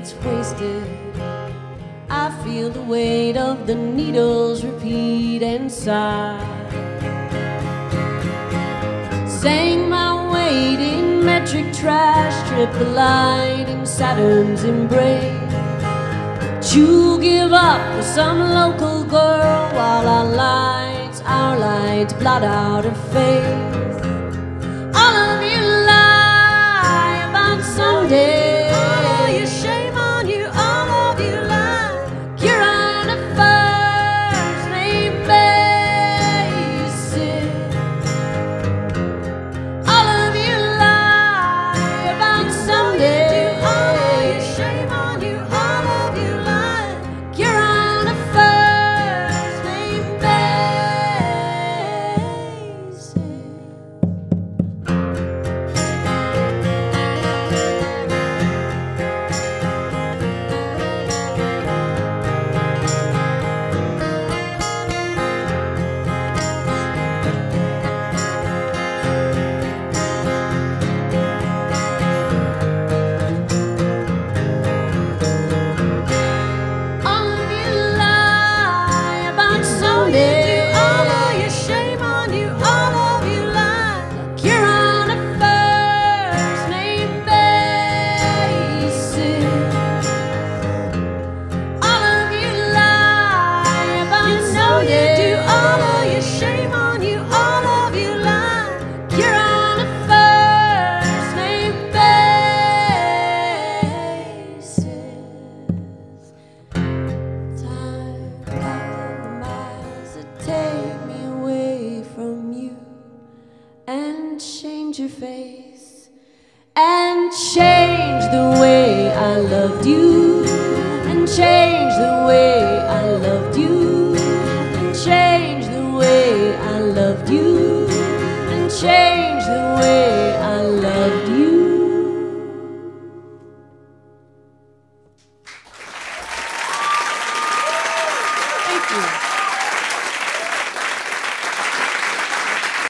it's wasted. I feel the weight of the needles repeat and sigh, saying my weight in metric trash, trip the light in Saturn's embrace. But you give up for some local girl while our lights blot out her face. All of you lie about someday. Shame on you, all of you lie. You're on a first name basis. All of you lie about someday. Shame on you, all of you lie. You're on a first name basis. All of you lie about someday. All of you, shame on you, all of you lie. You're on a first name basis. All of you lie about someday. All of you, shame on you, all of you lie. You're on a first name basis. Tired of the miles that take me away from you, and change your face, and change the way I loved you, and change the way